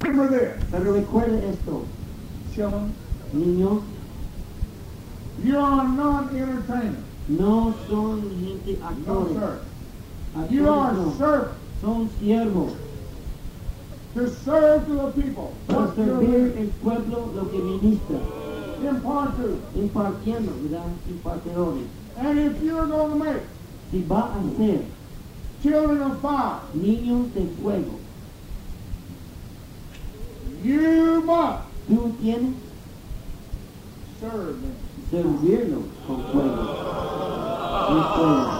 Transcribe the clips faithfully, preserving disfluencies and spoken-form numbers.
Remember this. Pero recuerde esto, Children, niños, you are not entertainers. no son gente No, actores. sir. Actores You are no. servants Son siervos to serve to the people. para What you're servir el pueblo lo que ministra, impart to. impartiendo, ¿verdad? Impartidores. And if you're going to make Si va a ser children of fire, niños de fuego, you must tú tienes serve them. servirlos con fuego. Con fuego.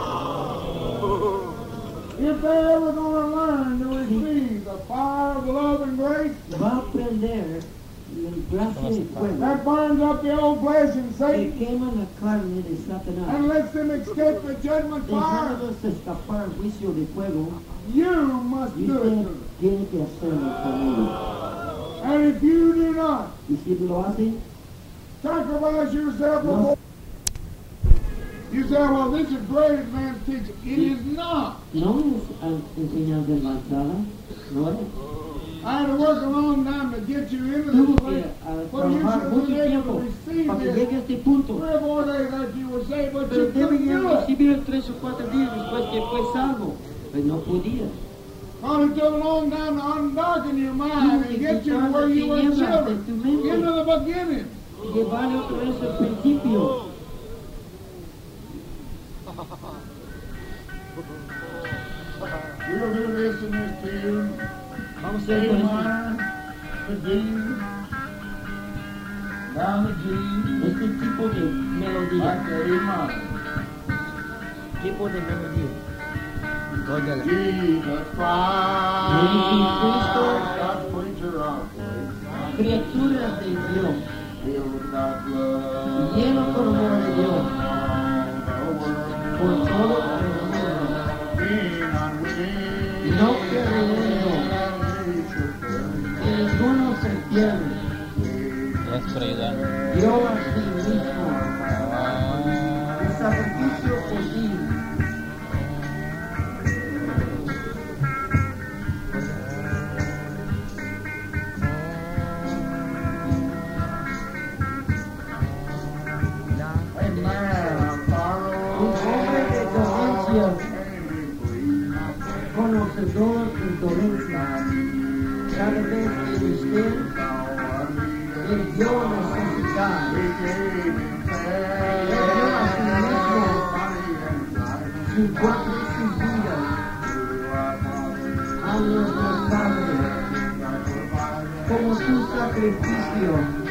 If they're ever going to learn to receive the fire of love and grace, Va a aprender la gracia y fuego that burns up the old flesh and que Satan quema la carne de Satanás, and lets them escape the judgment fire, dejándolos escapar al juicio de fuego. you must Y do it usted to them. tiene que hacerlo conmigo. And if you do not Y si lo hace, sacrifice yourself No. before, you say, well, this is great man's teaching. It is not. no es al enseñar de avanzada, no es. I had to work a long time to get you into Tuvo this que place. ah, Well, you trabajar should have mucho been able tiempo to receive para que this llegue a este punto. three or four days after you were saved, but Pero you couldn't debería do it. recibir tres o cuatro días después que fue salvo. Pero no podía. Well, it took a long time to undarken your mind and get you where you were Tinieblas de tu children. mente. Into the beginning. Llevarle otra vez al principio. We'll do this and this to you. Vamos a hacer A con esto. minor, to D, down to G, Este tipo de melodía. back to A minor. Tipo de melodía. Jesus Christ, God's preacher of Criaturas de Dios. filled with God's love. Lleno con amor de Dios. Por todo el mundo. Being unwilling, No queriendo que ninguno se pierde. Es Frida. Dio a sí mismo el sacrificio por ti. Un hombre de dolencia, conocedor de dolencia. Cada vez que usted le dio necesidad, le dio a sí mismo su cuerpo y su vida a nuestro Padre como su sacrificio.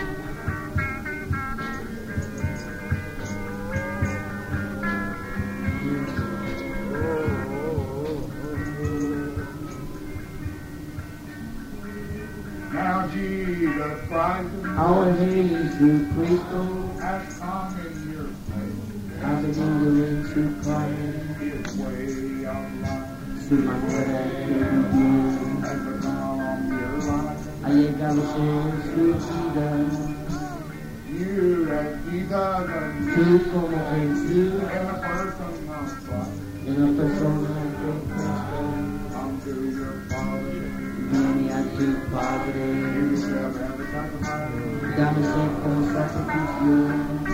now Jesus Christ Ahora Jesucristo has come in your place. ha venido en su carne, His way of life su manera de vivir, has become your life. ha llegado a ser su vida. You as Jesus Tú como Jesús, in the person of Christ. en la persona de Cristo, Come to your Father. viene a tu Give Padre, yourself as a sacrifice. dame ser como sacrificio.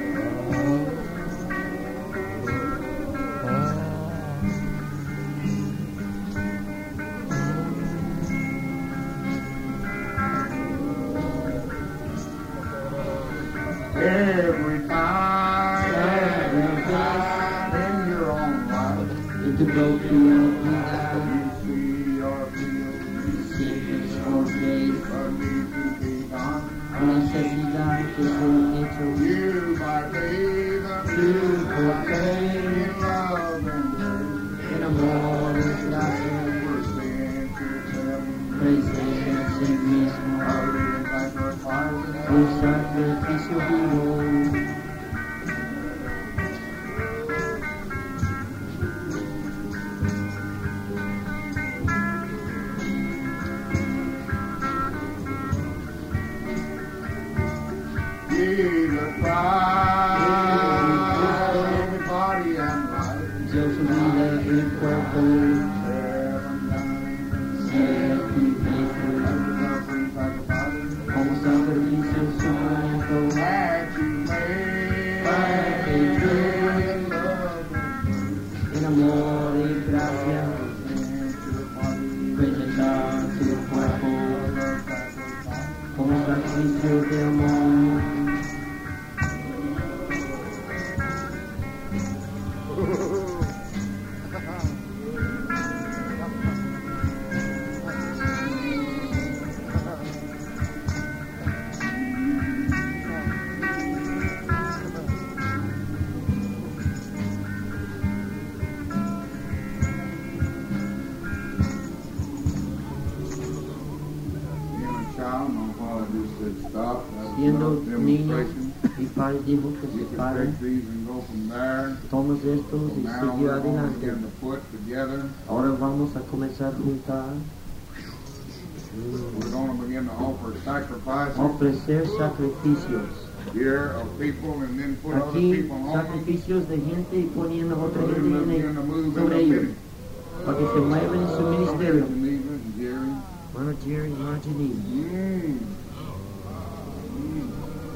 Every time, every time in your own life, En tu propia vida, you see or feel sientes o ves a need to be done. la necesidad que fue hecho. You by faith Tú por fe, in love and grace, en amor y gracia, present yourself presente a sí mismo, a living sacrifice. un sacrificio vivo. Jesus Christ, everybody and life, Dio su vida y cuerpo, seven times, siete veces, siendo niños, mi padre dijo que You se can paren, take these and go from there. tomas estos So y now siguió we're going to adelante. begin to put together. Ahora vamos a comenzar a juntar, We're going to begin to offer sacrifices ofrecer sacrificios. here of people and then put other Aquí people on them. sacrificios de gente y poniendo a otra So gente then we'll en begin el- to move in sobre the ellos, minute. para que se muevan en su ministerio. Geneva and Jerry. Hermano Jerry, hermano Janine. Mm. Mm.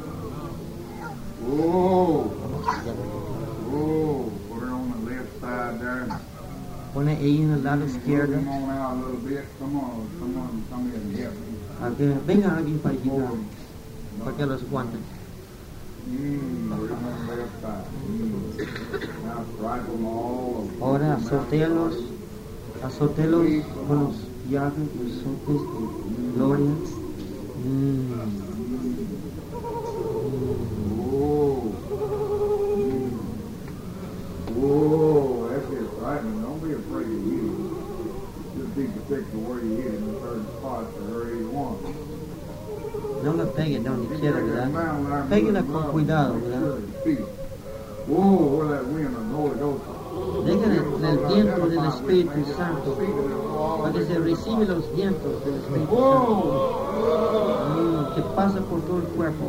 Oh, oh, put her on the left side there. Pone ella en el lado izquierdo. Come on out a little bit. Come on, come on, come in and help me. A que venga alguien para ayudar, para que los aguanten. Mm, we're on the left side. Mm. Now strike them all. Ahora azótelos, azótelos con los llaves, los azotes de gloria. Mm. Oh, oh, that's it, right? And don't be afraid to hit him. Just be particular where you hit him in certain spots or where you want. No le pegue donde quiera, ¿verdad? Péguela con cuidado, ¿verdad? Oh, where that wind of the Holy Ghost. Déjale el viento del Espíritu Santo, para que se recibe los vientos del Espíritu Santo, mm, que pasa por todo el cuerpo.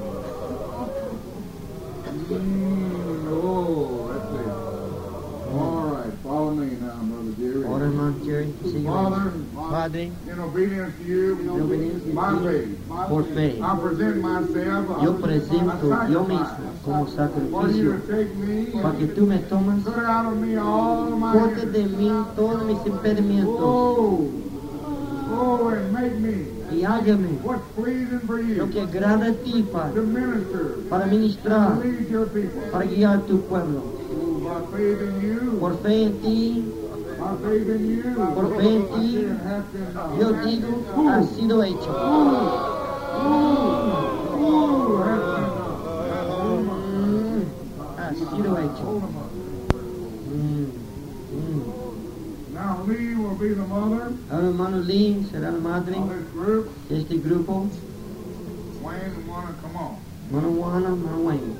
Mm, oh, that's it. All right, follow me now, Brother Jerry. Ahora, hermano Jerry, sigue. Father, Padre, in obedience to you, en obediencia my a ti, faith, por fe, I present myself yo a presento yo mismo sacrifice como for you sacrificio, to take me para que tú me tomas, put out of me all my corte de mí todos mis impedimentos Oh, oh, and make me y hágame what's pleasing for you lo que agrada a ti, to Padre, minister para ministrar, and lead your people. para guiar tu pueblo. Oh, by faith in you, Por fe en ti, by faith in you, por fe en ti, it has been done. yo digo, ha sido hecho. Oh, has been done. Mm, ha sido hecho. Mm, mm. Now Lee will be the mother Ahora, hermano Lee será la madre of this group. de este grupo. Wayne, wanna come on. Hermano Juana, hermano Wayne.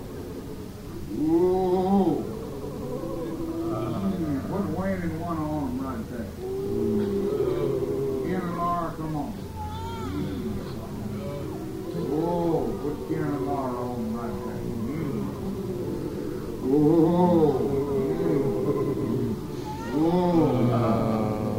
Ooh. Mm, put Wayne in one arm right there. Ken and Laura, come on. Oh, put Ken and Laura on right there. Mm. Oh. Mm. Oh.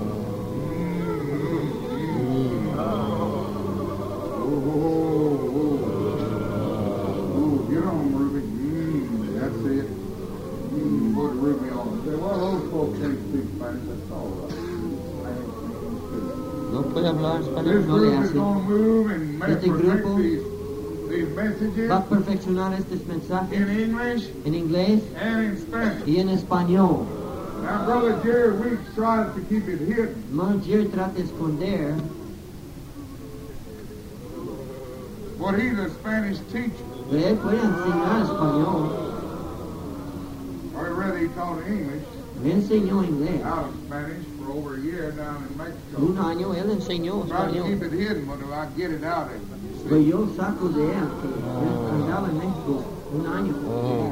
Oh, get on, Ruby. Mm, that's it. Mm, put Ruby on. Say, well, those folks can't speak Spanish. That's all right. No puede hablar This español, no le group is hace. going to move and make Este perfect grupo these, these messages Va a perfeccionar estos mensajes in English en inglés and in Spanish. y en español. Now, Brother Jerry Weeks tries to keep it hidden. Hermano Jerry trata de esconder, But he's a Spanish teacher. pero él puede enseñar español. Or rather, he taught English Me enseñó inglés. out of Spanish for over a year down in Mexico. Un año él enseñó Try to keep español. it hidden, but if I get it out of him, you see. Pero yo saco de él que él andaba en México un año. Oh.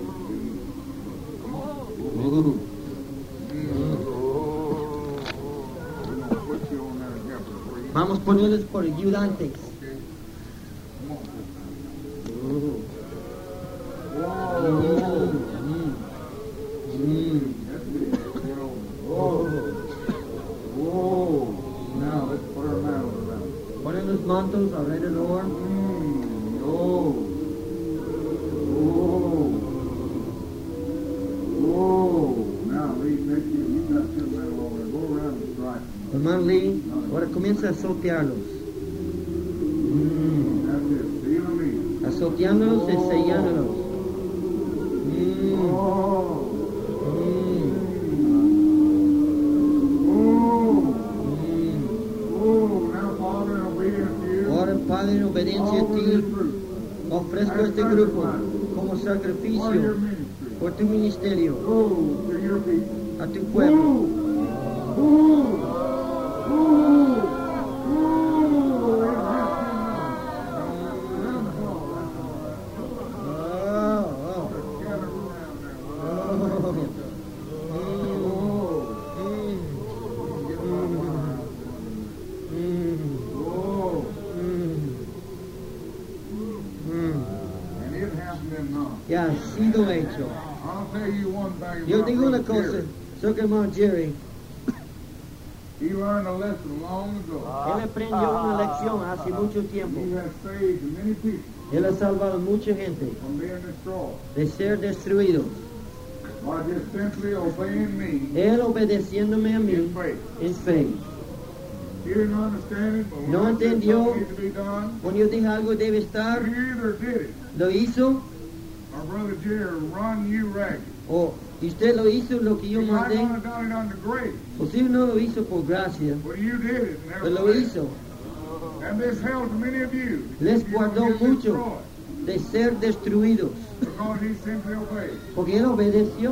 Uh, We're going to put you on that helper for you. Vamos a ponerles por ayudantes. Okay? Come on. Uh, Whoa. mm, mm. That's it. Get over. Whoa. Whoa. Now let's put our mantles around. Ponen los mantos alrededor. Mm. Oh. Oh. Oh. Now, Lee, take you. You got your mantle over there. Go around and strike them. Hermano Lee, ahora comienza a azotearlos. Mm. That's it. Seal them in. Azoteándolos y sellándolos. Mm, Oh. mm, Oh. mm. Oh. Now, Father, in obedience to you, Ahora, Padre, en obediencia a offer ti, this group ofrezco este grupo como for your sacrificio ministry. por tu ministerio, Oh, to your people. a tu pueblo. Oh. Oh. Oh. Oh. It has been done. Let 'em fall. Oh. And it happened in now. Ya ha sido hecho. I'll tell you one thing Yo about digo una Brother cosa, Jerry. so que hermano Jerry, He learned a lesson long ago. él aprendió una lección hace mucho tiempo. He has saved many people Él ha salvado mucha gente from being destroyed de ser destruidos. by just simply obeying me Él obedeciéndome a mí in faith. en fe. He didn't understand it, but when No I said entendió. something needs to be done, Cuando yo dije algo debe estar, he either did it, lo hizo, or Brother Jerry run you ragged. o usted lo hizo lo que yo He might mandé, not have done it under grace, o si no lo hizo por gracia, but you did it. pero lo nevertheless. hizo. And this helped many of you. Les You don't guardó get mucho destroyed de ser destruidos, because he simply obeyed. porque él obedeció.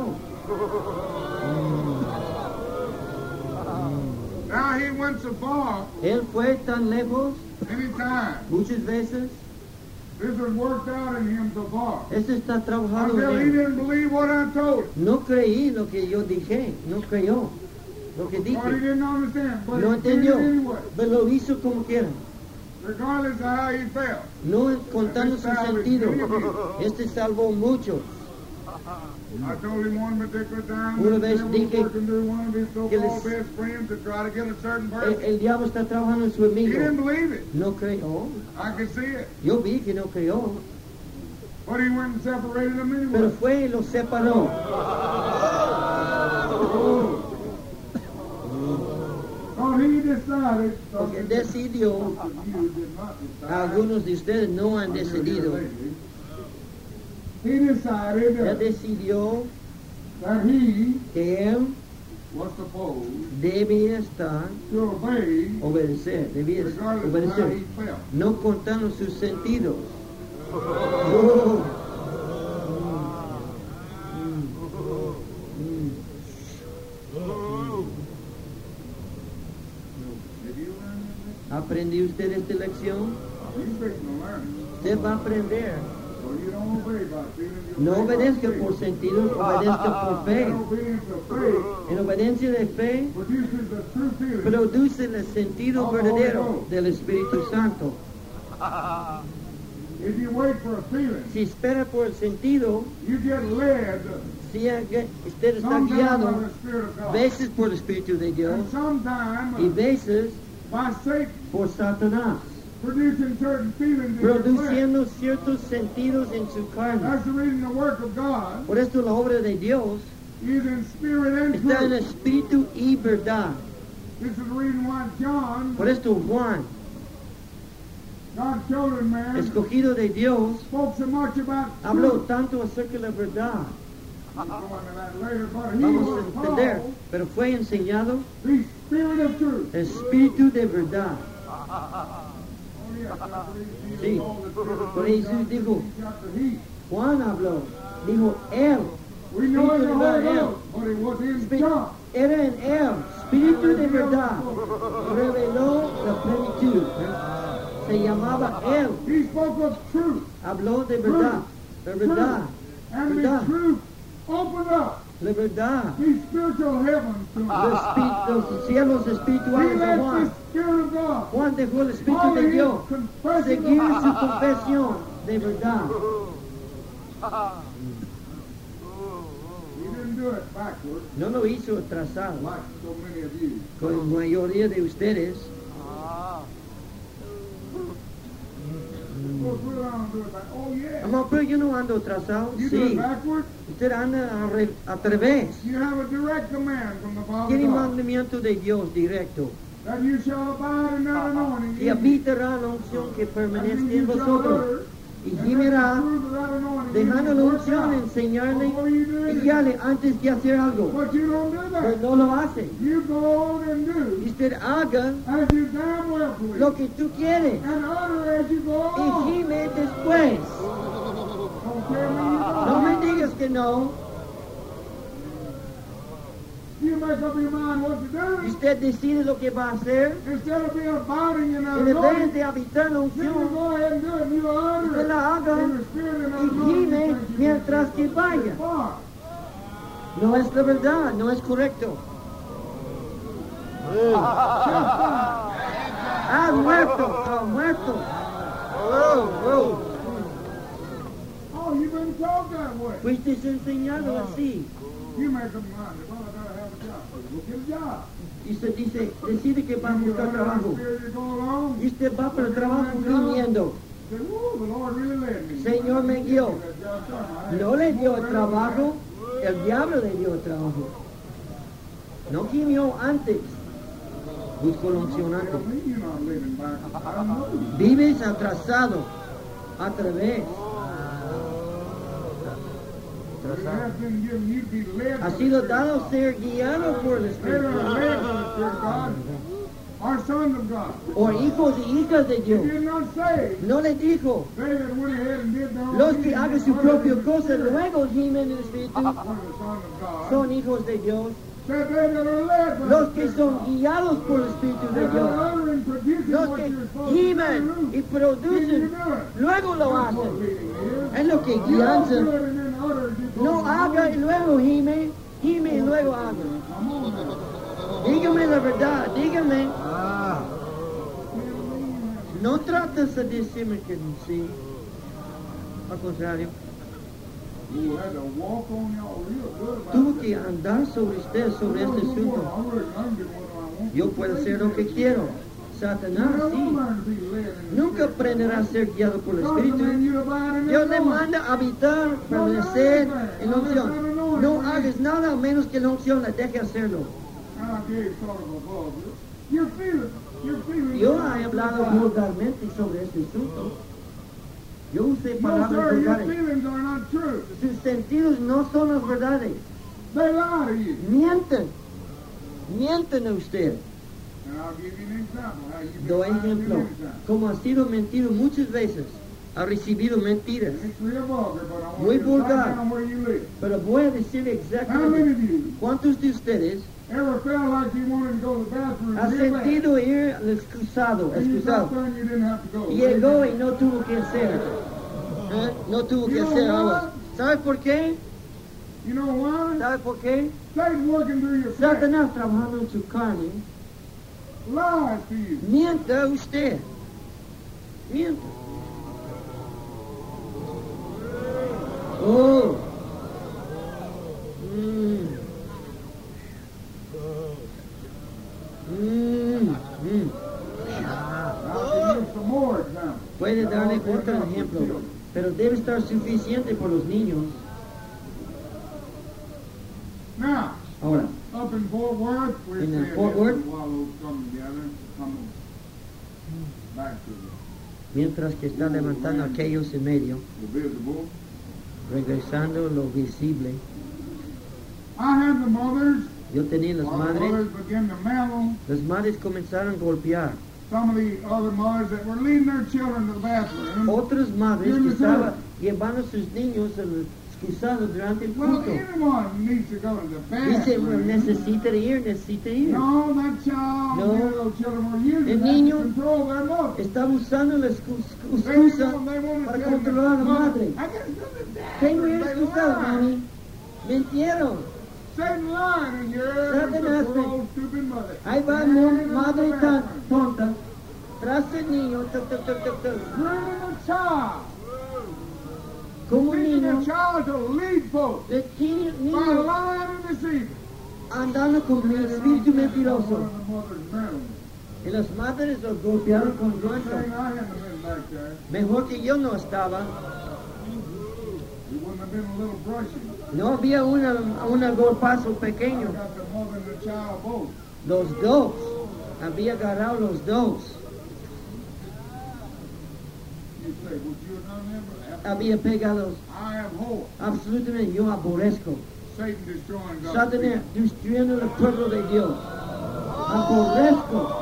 Now he went so far Él fue tan lejos many times. muchas veces. This has worked out in him so far. Esto está trabajando Until en he él. didn't believe what I told him. No creí lo que yo dije, no creyó lo que Or he dije. didn't understand. But No he did it entendió, anyway. pero lo hizo como quiera. Regardless of how he felt. No contando su sentido. Este salvó muchos. I told him one particular time Una that vez the devil was dije working through one of his que so-called les- best friends to try to get a certain El, person. el diablo está trabajando en su He amigo. didn't believe it. No creyó. I could see it. Yo vi que no creyó. But he went and separated them Pero anyway. fue y lo separó. Oh, he decided. Porque decidió, You did not decide. algunos de ustedes no han decidido. He decided Él that, decidió that he que él was supposed debía estar, to obey obedecer, debía regardless of how obedecer, he felt. no contando sus sentidos. Oh. Mm. Mm. Did you learn this? ¿Aprendió usted esta lección? He's fixing to learn it. Usted va a aprender. So you don't obey by feeling. You No obey by obedezca faith. por sentidos, obedezca por fe. That obedience of faith En obediencia de fe produces the true feeling. produce el sentido verdadero del Espíritu Santo. If you wait for a feeling, Si espera por el sentido, you get led si haga- usted está sometimes by guiado the Spirit of God. veces por el Espíritu de Dios And sometimes y veces by Satan por Satanás, producing certain feelings in your flesh. produciendo ciertos sentidos en su carne. That's the reason the work of God Por esto la obra de Dios is in spirit and está en truth. espíritu y verdad. This is the reason why John, Por esto Juan, God's chosen man, escogido de Dios, spoke so much about habló truth. tanto acerca de la verdad. We'll go into that later, but he Vamos a was entender, called pero fue enseñado the spirit of truth. espíritu de verdad. Oh, yes, I believe Sí. Jesus called the spirit of Por truth. eso God dijo, he got the heat. Juan habló, dijo él, We know it's the Espíritu de Holy verdad. Ghost, but it was in Espí- John. era en él, espíritu de verdad, reveló la plenitud. Se llamaba él, He spoke of truth, habló de verdad, la verdad, and verdad, the truth opened up la verdad. these spiritual heavens to him. Los, espi- los cielos He espirituales de let the Juan. Spirit of God Juan dejó el Espíritu follow de his Dios confession seguir of su confesión de verdad. He didn't do it backwards No lo hizo atrasado, like so many of you. con la mayoría de ustedes. Of course, we don't do it back. Oh, yeah. Amor, pero yo no ando atrasado. You do it Sí, backwards. usted anda al re- al revés. You have a direct command from the Father Tiene God mandamiento de Dios directo. that you shall abide in that anointing. Y habitará la unción que And permanece you en shall vosotros. utter, Y and gimirá, let the truth of that anointing dejando be la worked unción, out enseñarle before you do y it. guiarle antes de hacer algo. But you don't do Pero that. no lo hace. You go on and Y do usted haga as you damn well please. lo que tú quieres. And utter as you go Y on. gime después. Don't tell me you No don't. me digas que no. You make up your mind what to Y do. usted decide lo que va a hacer. Instead of being abiding in that En vez anointing, de habitar la then you unción, go ahead and do it. And you utter usted it la haga in the spirit and y anointing. gime that you mientras get que vaya. far. No es la verdad, no es correcto. Ha muerto, ha muerto. Oh, oh. Oh, you've been taught that way. Fuiste enseñado así. You make them mind. Well, I gotta have a job. Go get a job. Y usted dice, decide que va a buscar trabajo. Here you go along. Y usted va para el trabajo gimiendo. Say, "Woo, the Lord really led me." Señor me guió. That job done. No le dio el trabajo, el diablo le dio el trabajo. No gimió antes. Buscó la unción Tell antes. me you're not living back. I don't know. Vives atrasado, a través. It has been given you to be led Ha by the sido Spirit dado of God. ser guiado por el They Espíritu are led by the Spirit of God. Are sons of God. o hijos y hijas de He Dios. did not say No le dijo, they that went ahead and did their own los que thing, hagan su other propia than the cosa Spirit, luego gimen el Espíritu, were the sons of God. son hijos de Dios. Said they that are led by Los the que Spirit son of God. guiados por el Espíritu de They are Dios. uttering, producing Los what que you're supposed to gimen do. y Then you producen, do it. luego lo That's what hacen. leading is. Es lo que You don't guianza. do it and then utter it, you go No along. haga y luego gime, gime y luego haga. Come on now. Dígame la verdad, dígame. Ah. No trates de decirme que sí. Al contrario, You had to walk on y'all real good about tuve that. que andar sobre usted, sobre este asunto. I really learned it what I want. Yo puedo hacer lo que quiero. Satanás, sí. Nunca aprenderá a ser guiado por el Espíritu. Dios le manda a habitar, permanecer en la unción. No hagas nada a menos que la unción le deje hacerlo. Yo he hablado vulgarmente sobre este asunto. Yo usé No, palabras sir, your vulgares. feelings are not true. Sus sentidos no son las verdades. They lie to you. Mienten. Mienten a usted. And I'll give you an example how you Doy can find ejemplo. it anytime. Como ha sido mentido muchas veces, ha recibido mentiras. It's real vulgar, but I want Muy you to write vulgar. down where you live. Pero voy a decir How many exactamente of you cuántos de ustedes ever felt like you wanted to go to the bathroom ha real bad? sentido ir al excusado, And you got excusado. there and you didn't have to go. Llegó y no tuvo que hacer. ¿Eh? No tuvo que You know hacer what? algo. ¿Sabe por qué? You know why? ¿Sabe por qué? Satan working through your flesh Satanás trabajando en su carne. lies to you. Mienta usted. Mienta. Oh. Mm. Mm. Mm. I'll give you some more examples. Puede darle otro ejemplo, pero debe estar suficiente por los niños. Now, Ahora, up in Fort Worth, we're In, uh, seeing Fort this Worth? while those come together, come back to mientras que está levantando aquellos en medio, the, the visible. regresando lo visible, I had the mothers, yo tenía las while the madres, mothers began to mellow. las madres comenzaron a golpear. Some of the other mothers that were leading their children to the bathroom. Otras madres que estaban llevando a sus niños al excusado durante el Well, culto. anyone needs to go to the Dice, well, bathroom. necesita ir, necesita ir. No, that child, No. the little children were using El that niño to control their mother. Estaba usando la excu- They, excusa want- they want to para tell them, controlar a la "Mom, madre. I gotta go to the Tengo bathroom." ir They excusado, lie. mami. Mintieron. Satan lying in your ear. Satanás, Poor old stupid mother. Ahí va Running la into madre the tan bathroom. tonta. Tras el niño, tuc, tuc, tuc, tuc, tuc. Running a child. Como un Teaching niño, a child to lead folks el niño, by niño lying and deceiving. andando con el espíritu mentiroso. One of the mothers meddling. Y las madres lo golpearon con Saying grueso. I hadn't been back there. Mejor que yo no estaba. It wouldn't have been a little brushing. No había una, una golpazo I pequeño. got the mother and the child both. Los dos. Había agarrado los dos. You say, would you have done that? But Había pegado. I abhor Absolutamente yo aborrezco. Satan destroying God's Satanás people. destruyendo el pueblo de Dios. Aborrezco.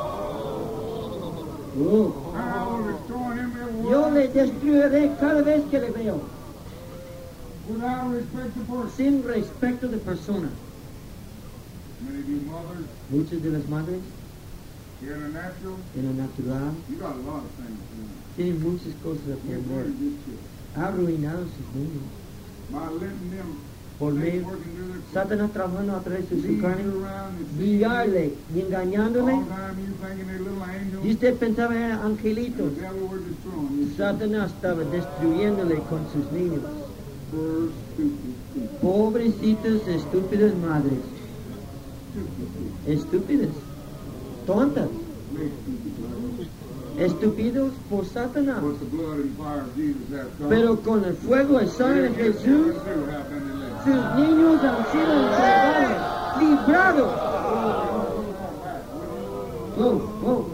Oh. I will destroy him every Yo le one destruiré cada vez que le veo, without respect to person. sin respecto de persona. Many of you mothers, Muchas de las madres, here in the natural, en lo natural, you got a lot of things to do. tienen muchas cosas a You're aprender. very good children. Ha arruinado sus niños. By letting them por medio, Satanás trabajando a través de su carne, guiarle y engañándole. Y usted pensaba que eran angelitos. Satanás estaba destruyéndole con sus niños. Pobrecitas, estúpidas madres. Estúpidas, tontas. Estúpidos por Satanás. Pero con el fuego y sangre de Jesús, sus niños han sido entregados, librados. Oh, oh.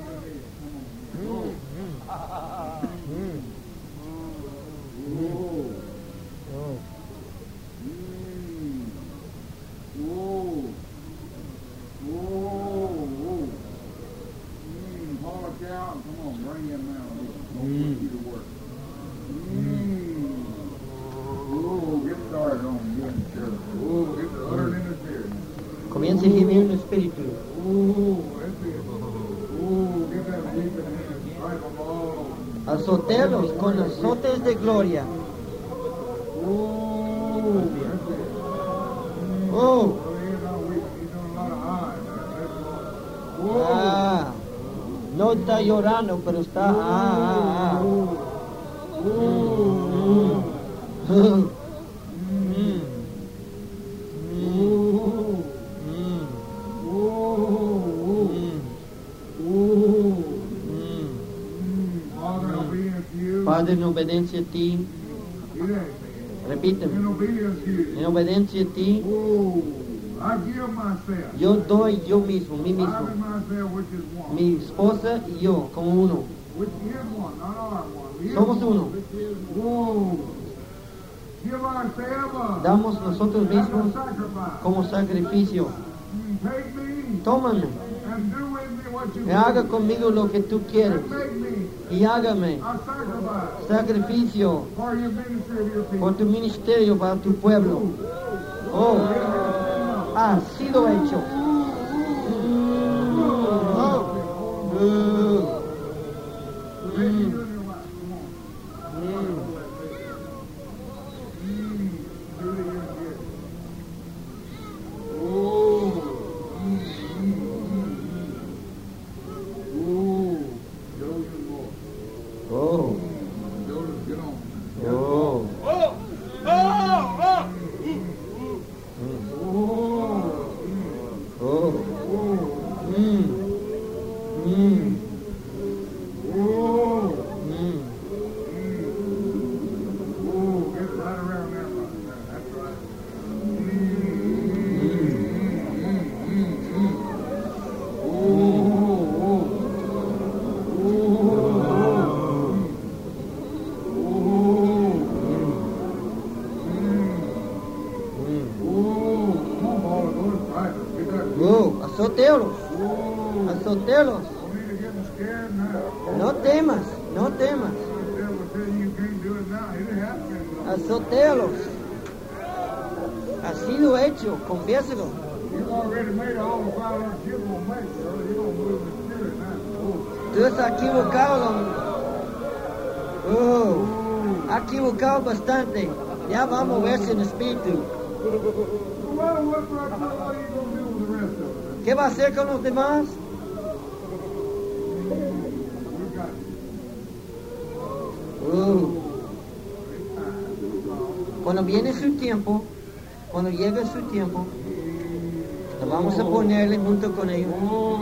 Comienza a gemir en el espíritu. Azotelos con azotes de gloria. Oh. Ah. No está llorando, pero está. Ah, ah, ah. Mm. Mm. Padre, en obediencia a ti, repíteme, en obediencia a ti, yo doy yo mismo, mí mismo, mi esposa y yo, como uno, somos uno, damos nosotros mismos como sacrificio, tómame, y haga conmigo lo que tú quieres, y hágame sacrificio por tu ministerio para tu pueblo. Oh, ha sido hecho. Oh. Mm. Mm. Azotelos, azotelos. No temas, no temas. Azotelos. Ha sido hecho, confiéselo. Tú has equivocado. Oh, ha equivocado bastante. Ya va a moverse en espíritu. ¿Qué va a hacer con los demás? Uh. Cuando viene su tiempo, cuando llega su tiempo, lo vamos a ponerle junto con ellos.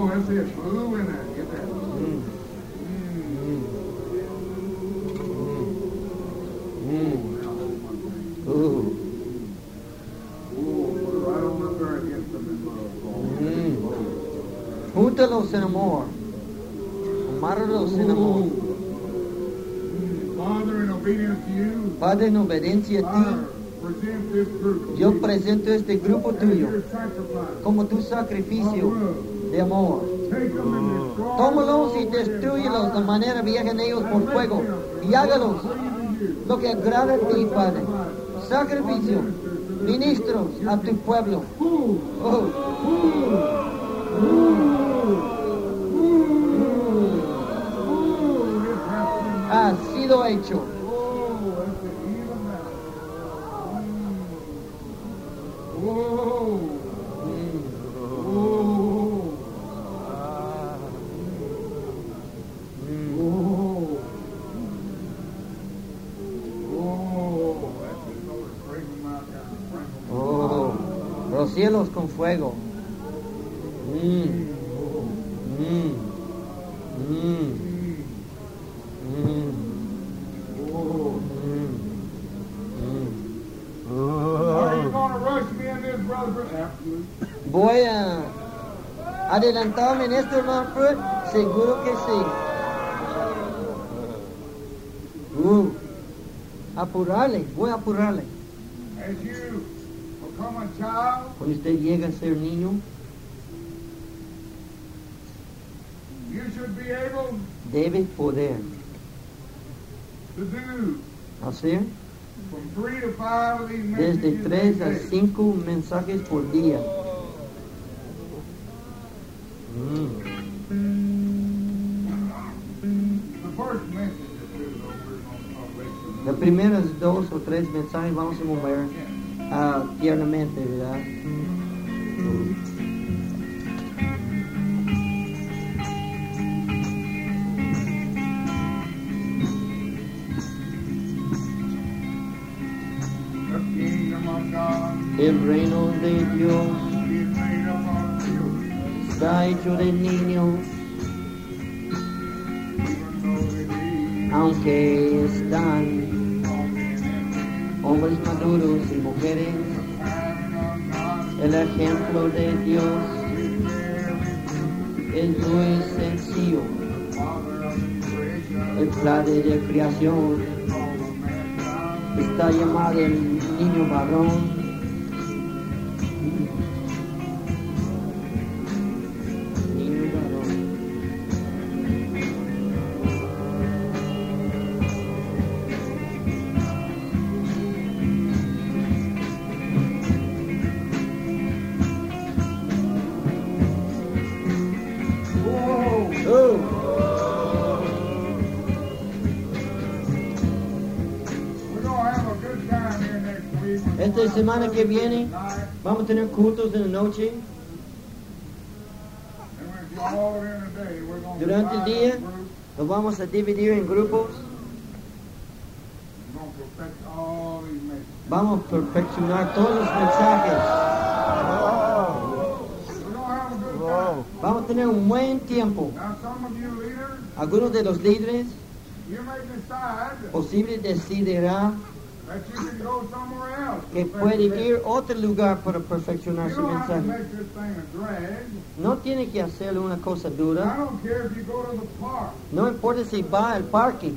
Júntalos en amor, amárralos en amor. Padre, en obediencia a ti, yo presento este grupo tuyo como tu sacrificio de amor. Tómalos y destruyelos de manera vieja en ellos por fuego y hágalos lo que agrada a ti, Padre. Sacrificio, ministros a tu pueblo. Oh. Ha sido hecho. los cielos con fuego. Mm. Mm. Mm. Mm. Oh. Mm. Are you going to rush me in this, brother? Absolutely. Voy a adelantarme en esto, hermano Pruitt. Seguro que sí. Uh, apurarle, voy a apurarle. As you become a child, Cuando usted llega a ser niño, you should be able debe poder to do hacer from three to five of these desde messages tres a a day. cinco mensajes por día. Mm. The first message is good over on salvation. Los primeros dos o tres mensajes vamos a mover ah, tiernamente, ¿verdad? The kingdom of God El reino de Dios is made up of children, está hecho de niños, even though they be aunque están all men and women. hombres maduros y mujeres. The pattern of God El ejemplo de Dios is very es muy sencillo. the Father of the creation, El padre de creación called a man child. está llamado el niño varón. Niño varón. Whoa! Oh, We're gonna have a good time here next week. We're esta gonna semana have que a viene night, vamos a tener cultos en la noche. and if you're all in a day, we're gonna Durante el divide día up groups. nos vamos a dividir en grupos. We're gonna perfect all these messages. Vamos a perfeccionar todos los mensajes. We're gonna have a good time. Vamos a tener un buen tiempo. Now, some of you leaders, Algunos de los líderes you may decide posible decidirá that you can go somewhere else. que to puede perfect ir it. a otro lugar para perfeccionar You su don't have to mensaje. make this thing a drag. No tiene que hacerle una cosa I dura. don't care if you go to the park. No importa si va al parque,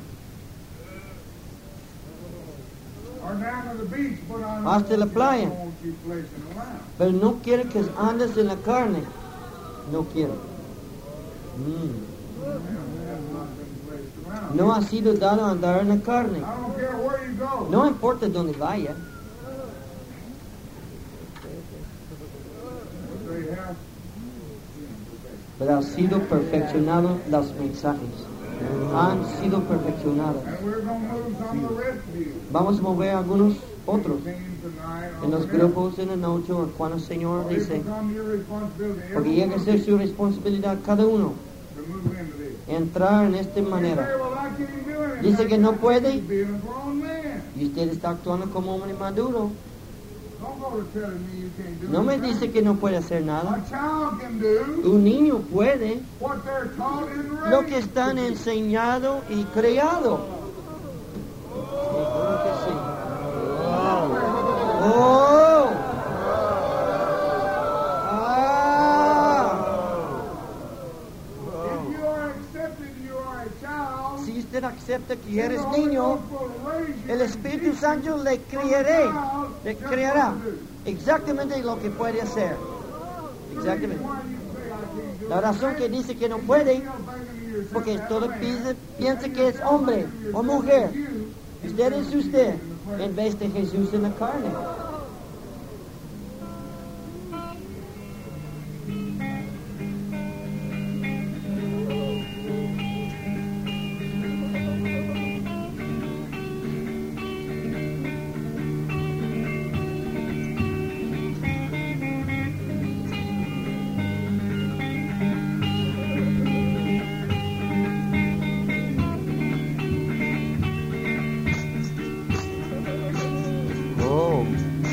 Or down to the beach, but I Hasta la playa. don't keep flashing around. pero no quiere que andes en la carne. No quiere. Mm. Man, that's not been flashing around. No ha sido dado a andar en la carne. I don't care where you go. No importa dónde vaya. But they have. Pero han sido perfeccionados los mensajes. Han sido perfeccionados. And we're going to move some of the rest of you. Vamos a mover algunos otros Team tonight en los over there. grupos en la noche o cuando el Señor It dice. becomes your responsibility. Porque Every llega a one ser of su you responsabilidad cada uno to move into this. entrar en esta You say, manera. well, I can't do it. Dice que no puede. You're being a grown man. Y usted está actuando como hombre maduro. Don't go to telling me you can't do No me anything. dice que no puede hacer nada. A child can do Un niño puede what they're taught and raised. lo que están enseñado y creado. Seguro que sí. ¡Oh! ¡Ah! If you are accepted, you are a child. Si usted acepta que eres the Holy niño, Ghost will raise you el and Espíritu teach you Santo le from a crearé, child le just creará what to do. exactamente lo que puede hacer. Exactamente. Why you say I can't do La it? razón que dice que no puede, You're thinking to yourself, porque "That's todo a man." piensa, piensa que es hombre o mujer. Usted es usted, en vez de Jesús en la carne. Oh.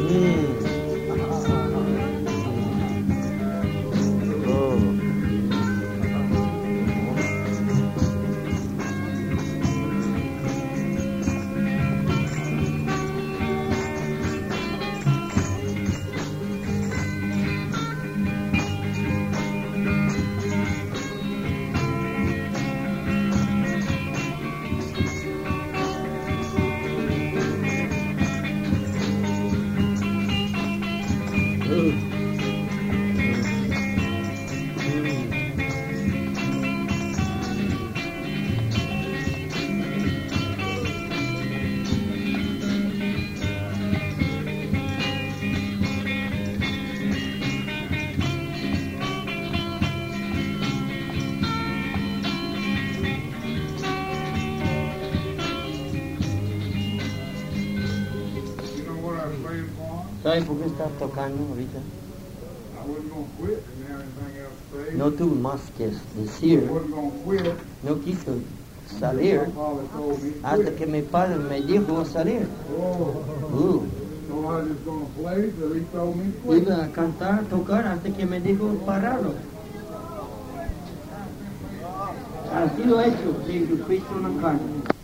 You know what I was praying for? ¿Sabe por qué está tocando ahorita? I wasn't going to quit and have anything else to say. No tuvo más que I decir, wasn't going to quit. no quiso salir My father told me to hasta quit. que mi padre me dijo salir. Oh, Uh, so I was just going to play till he told me to quit. iba a cantar, tocar hasta que me dijo pararlo. Así lo ha hecho Jesucristo en la carne.